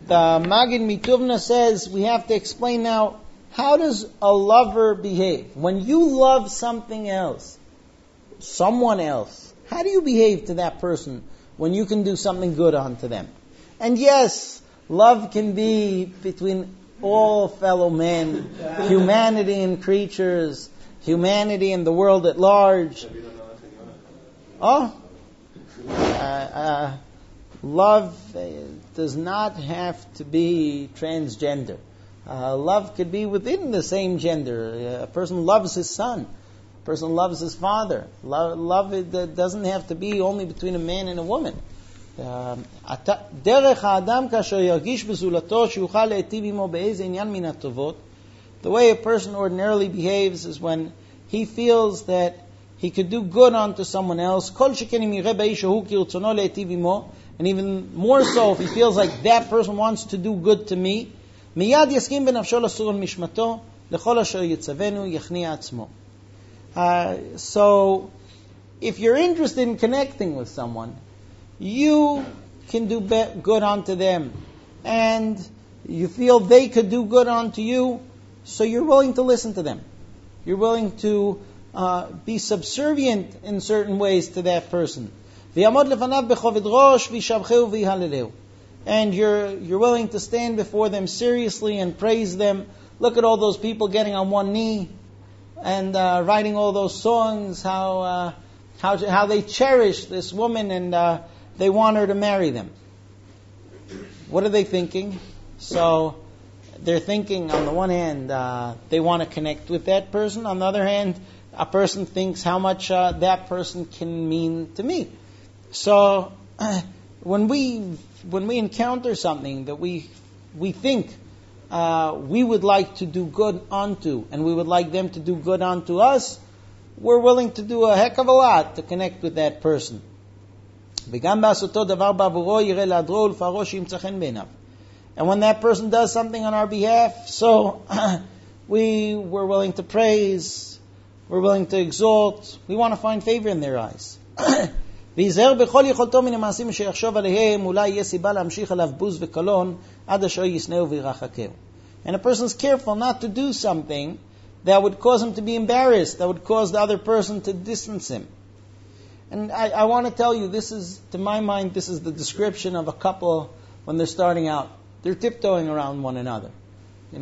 The Magid Mituvna says we have to explain now, how does a lover behave? When you love something else, someone else, how do you behave to that person when you can do something good onto them? And yes, love can be between all fellow men, humanity and creatures, humanity and the world at large. Love does not have to be transgender. Love could be within the same gender. A person loves his son. A person loves his father. Love doesn't have to be only between a man and a woman. The way a person ordinarily behaves is when he feels that he could do good onto someone else, and even more so if he feels like that person wants to do good to me. So if you're interested in connecting with someone, you can do good onto them, and you feel they could do good onto you, so you're willing to listen to them. You're willing to be subservient in certain ways to that person. And you're willing to stand before them seriously and praise them. Look at all those people getting on one knee and writing all those songs, how they cherish this woman and they want her to marry them. What are they thinking? So they're thinking, on the one hand, they want to connect with that person. On the other hand, a person thinks how much that person can mean to me. So when we encounter something that we think we would like to do good onto, and we would like them to do good onto us, we're willing to do a heck of a lot to connect with that person. And when that person does something on our behalf, so we're willing to praise, we're willing to exalt, we want to find favor in their eyes. And a person's careful not to do something that would cause him to be embarrassed, that would cause the other person to distance him. And I want to tell you, this is, to my mind, this is the description of a couple when they're starting out. They're tiptoeing around one another. In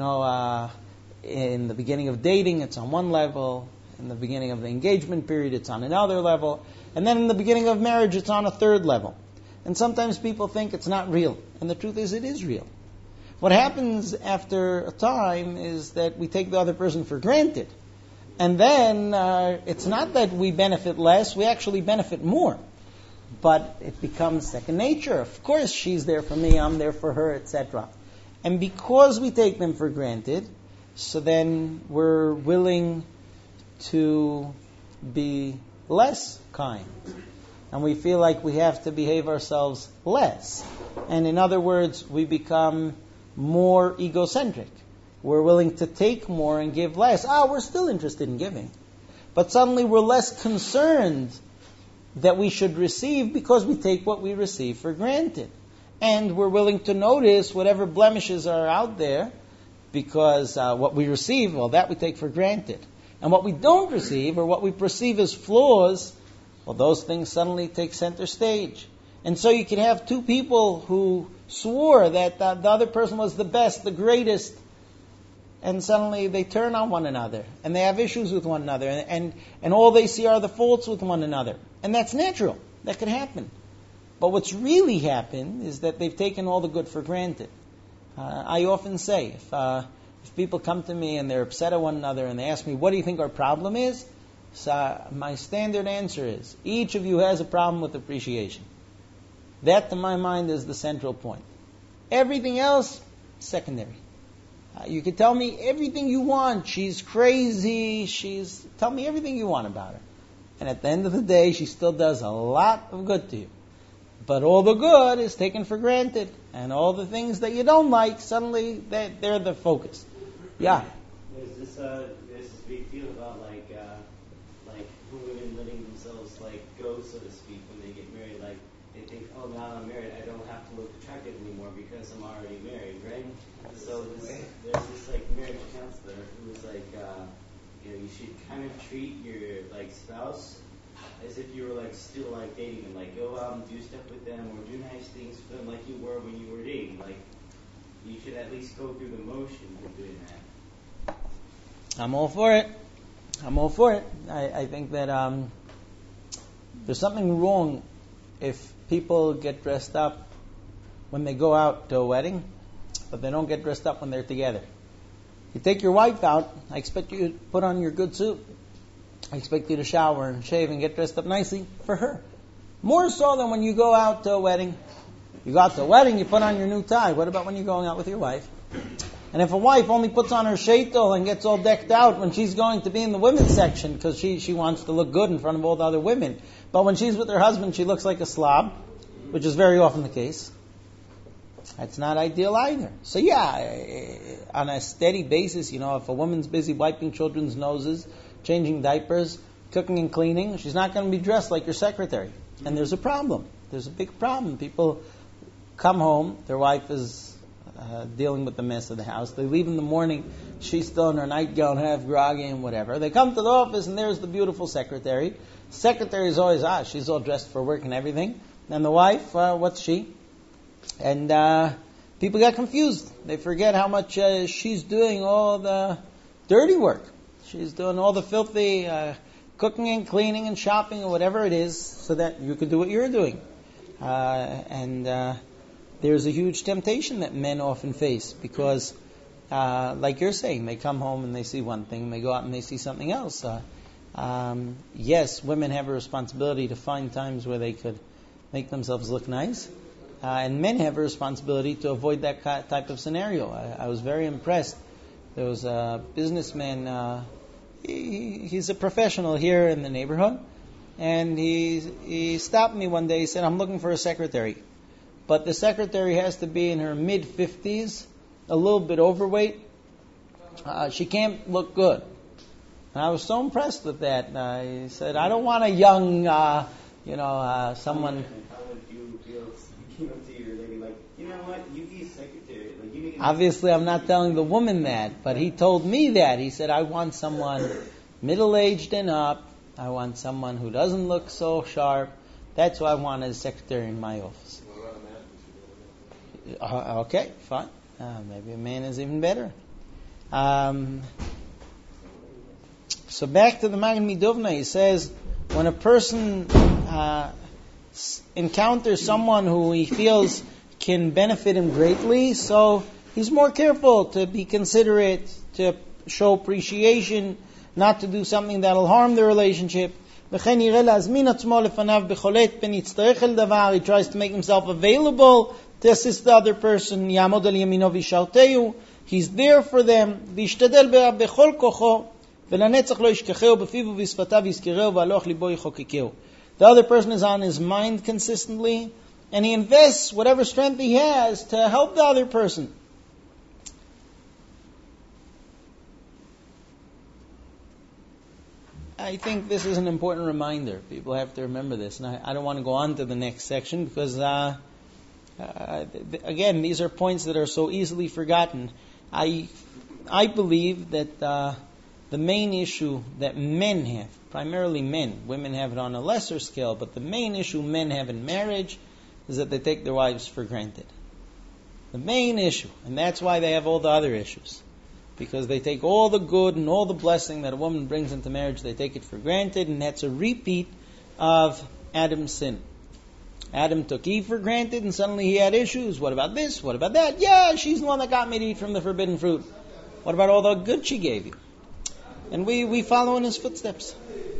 the beginning of dating, it's on one level. In the beginning of the engagement period, it's on another level. And then in the beginning of marriage, it's on a third level. And sometimes people think it's not real. And the truth is, it is real. What happens after a time is that we take the other person for granted. And then it's not that we benefit less, we actually benefit more. But it becomes second nature. Of course, she's there for me, I'm there for her, etc. And because we take them for granted, so then we're willing to be less kind. And we feel like we have to behave ourselves less. And in other words, we become more egocentric. We're willing to take more and give less. We're still interested in giving. But suddenly we're less concerned that we should receive because we take what we receive for granted. And we're willing to notice whatever blemishes are out there because what we receive, well, that we take for granted. And what we don't receive, or what we perceive as flaws, well, those things suddenly take center stage. And so you can have two people who swore that the other person was the best, the greatest, and suddenly they turn on one another, and they have issues with one another, and all they see are the faults with one another. And that's natural. That could happen. But what's really happened is that they've taken all the good for granted. I often say, if people come to me and they're upset at one another and they ask me, what do you think our problem is? So my standard answer is, each of you has a problem with appreciation. That, to my mind, is the central point. Everything else, secondary. You can tell me everything you want. She's crazy. Tell me everything you want about her. And at the end of the day, she still does a lot of good to you. But all the good is taken for granted. And all the things that you don't like, suddenly they're the focus. Yeah. There's this big deal about like women letting themselves go, so to speak, when they get married. Like they think, oh, now I'm married, I don't have to look attractive anymore because because I'm already married, right? So there's this like marriage counselor who was like, you should kind of treat your like spouse as if you were like still like dating them, like go out and do stuff with them or do nice things for them like you were when you were dating. Like you should at least go through the motions of doing that. I'm all for it. I think that there's something wrong if people get dressed up when they go out to a wedding, but they don't get dressed up when they're together. You take your wife out, I expect you to put on your good suit. I expect you to shower and shave and get dressed up nicely for her. More so than when you go out to a wedding. You go out to a wedding, you put on your new tie. What about when you're going out with your wife? And if a wife only puts on her sheitel and gets all decked out when she's going to be in the women's section because she wants to look good in front of all the other women, but when she's with her husband she looks like a slob, which is very often the case, that's not ideal either. So on a steady basis, if a woman's busy wiping children's noses, changing diapers, cooking and cleaning, she's not going to be dressed like your secretary. And there's a problem. There's a big problem. People come home, their wife is dealing with the mess of the house. They leave in the morning, she's still in her nightgown, half groggy and whatever. They come to the office and there's the beautiful secretary. Secretary is always, she's all dressed for work and everything. And the wife, what's she? And people get confused. They forget how much she's doing all the dirty work. She's doing all the filthy cooking and cleaning and shopping or whatever it is so that you could do what you're doing. And there's a huge temptation that men often face because, like you're saying, they come home and they see one thing, and they go out and they see something else. Yes, women have a responsibility to find times where they could make themselves look nice. And men have a responsibility to avoid that type of scenario. I was very impressed. There was a businessman, he's a professional here in the neighborhood, and he stopped me one day. He said, I'm looking for a secretary. But the secretary has to be in her mid-50s, a little bit overweight. She can't look good. And I was so impressed with that. He said, I don't want a young, someone... Obviously, I'm not telling the woman that, but he told me that. He said, I want someone middle-aged and up. I want someone who doesn't look so sharp. That's what I want as secretary in my office. Okay, fine. Maybe a man is even better. So back to the Magen Midovna, he says, when a person encounters someone who he feels can benefit him greatly, so he's more careful to be considerate, to show appreciation, not to do something that will harm the relationship. He tries to make himself available to assist the other person. He's there for them. The other person is on his mind consistently, and he invests whatever strength he has to help the other person. I think this is an important reminder. People have to remember this. And I don't want to go on to the next section because, again, these are points that are so easily forgotten. I believe that the main issue that men have, primarily men, women have it on a lesser scale, but the main issue men have in marriage is that they take their wives for granted. The main issue. And that's why they have all the other issues. Because they take all the good and all the blessing that a woman brings into marriage, they take it for granted, and that's a repeat of Adam's sin. Adam took Eve for granted, and suddenly he had issues. What about this? What about that? Yeah, she's the one that got me to eat from the forbidden fruit. What about all the good she gave you? And we follow in his footsteps.